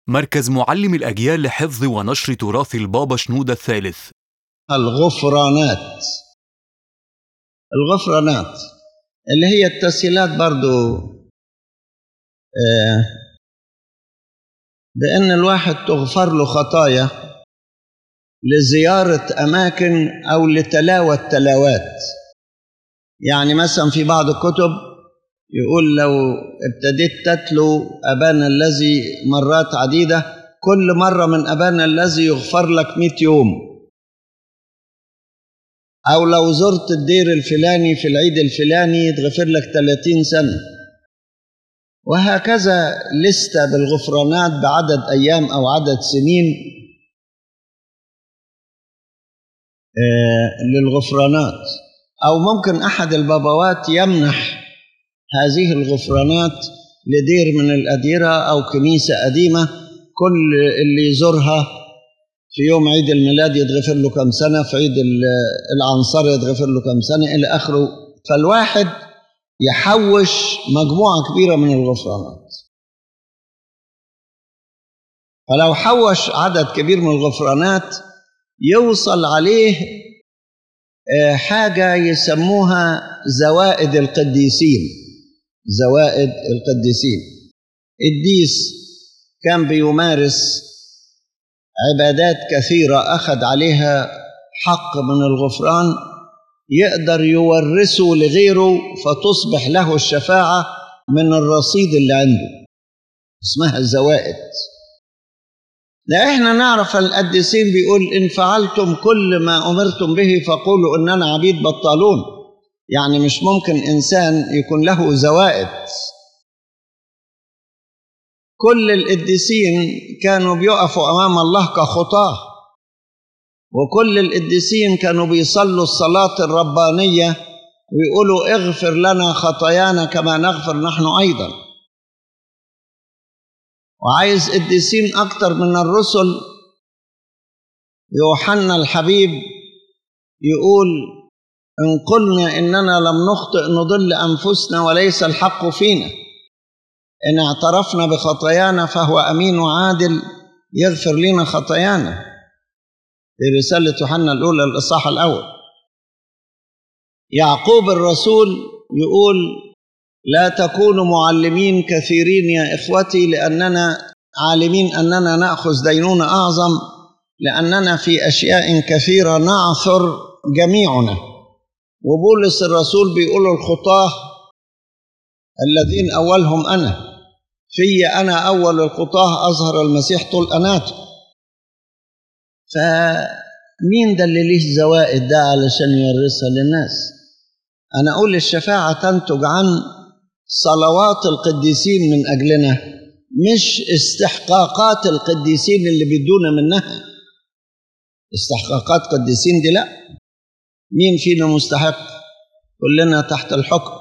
مركز معلم الأجيال لحفظ ونشر تراث البابا شنودة الثالث. الغفرانات اللي هي التسهيلات برضو، بأن الواحد تغفر له خطايا لزيارة أماكن أو لتلاوة تلاوات. يعني مثلا في بعض الكتب يقول لو ابتديت تتلو أبانا الذي مرات عديدة، كل مرة من أبانا الذي يغفر لك 100 يوم. أو لو زرت الدير الفلاني في العيد الفلاني يتغفر لك 30 سنة. وهكذا لستة بالغفرانات بعدد أيام أو عدد سنين للغفرانات. أو ممكن أحد البابوات يمنح هذه الغفرانات لدير من الأديرة أو كنيسة قديمة، كل اللي يزورها في يوم عيد الميلاد يتغفر له كم سنة، في عيد العنصر يتغفر له كم سنة إلى آخره. فالواحد يحوش مجموعة كبيرة من الغفرانات. فلو حوش عدد كبير من الغفرانات يوصل عليه حاجة يسموها زوائد القديسين. زوائد القديسين، قديس كان بيمارس عبادات كثيرة أخذ عليها حق من الغفران، يقدر يورثه لغيره فتصبح له الشفاعة من الرصيد اللي عنده، اسمها الزوائد. لا احنا نعرف القديسين بيقول إن فعلتم كل ما أمرتم به فقولوا إننا عبيد بطالون. يعني مش ممكن إنسان يكون له زوائد. كل القديسين كانوا بيقفوا أمام الله كخطاة، وكل القديسين كانوا بيصلوا الصلاة الربانية ويقولوا اغفر لنا خطايانا كما نغفر نحن أيضا. وعايز قديسين أكتر من الرسل. يوحنا الحبيب يقول إن قلنا إننا لم نخطئ نضل أنفسنا وليس الحق فينا، إن اعترفنا بخطايانا فهو أمين وعادل يغفر لنا خطايانا. في رسالة يوحنا الأولى الإصحاح الأول. يعقوب الرسول يقول لا تكونوا معلمين كثيرين يا إخوتي، لأننا عالمين أننا نأخذ دينونة أعظم، لأننا في أشياء كثيرة نعثر جميعنا. وبولس الرسول بيقول الخطاة الذين أولهم أنا، في أنا أول الخطاة أظهر المسيح طول أناته. فمين ده اللي ليه زوائد ده علشان يورثها للناس؟ أنا أقول الشفاعة تنتج عن صلوات القديسين من أجلنا، مش استحقاقات القديسين اللي بيدونا منها. استحقاقات قديسين دي لا، مين فينا مستحق؟ كلنا تحت الحكم.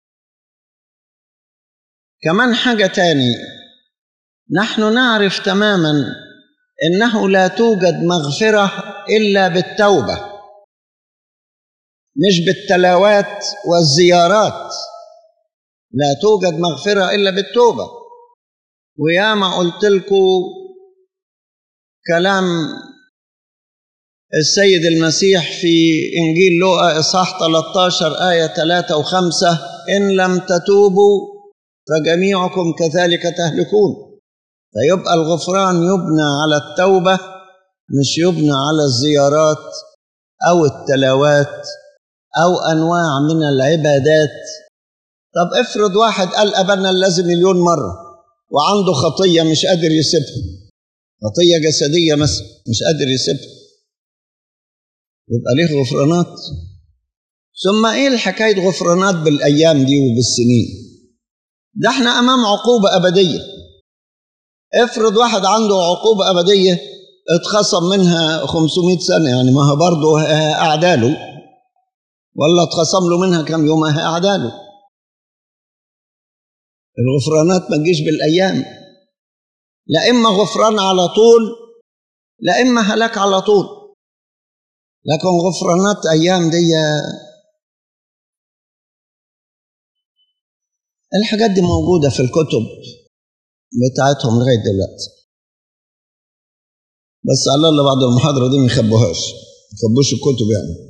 كمان حاجة تاني، نحن نعرف تماما إنه لا توجد مغفرة إلا بالتوبة، مش بالتلاوات والزيارات. لا توجد مغفرة إلا بالتوبة. وياما قلت لكم كلام السيد المسيح في إنجيل لوقا إصحاح 13 آية 3 و5: إن لم تتوبوا فجميعكم كذلك تهلكون. فيبقى الغفران يبنى على التوبة، مش يبنى على الزيارات أو التلاوات أو أنواع من العبادات. طب افرض واحد قال أبانا الذي 1,000,000 مرة وعنده خطية مش قادر يسيبها، خطية جسدية مثلا مش قادر يسيبها، يبقى ليه غفرانات؟ ثم ايه الحكاية غفرانات بالأيام دي وبالسنين؟ ده احنا أمام عقوبة أبدية. افرض واحد عنده عقوبة أبدية اتخصم منها 500 سنة، يعني ما هو برضه أعداله، ولا اتخصم له منها كم يوم أعداله. الغفرانات ما تجيش بالأيام، لا إما غفران على طول لا إما هلاك على طول. لكن غفرانات أيام دي، الحاجات دي موجودة في الكتب بتاعتهم لغاية دلوقتي. بس على الله بعد المحاضرة دي ما يخبوهاش، ما يخبوش الكتب يعني.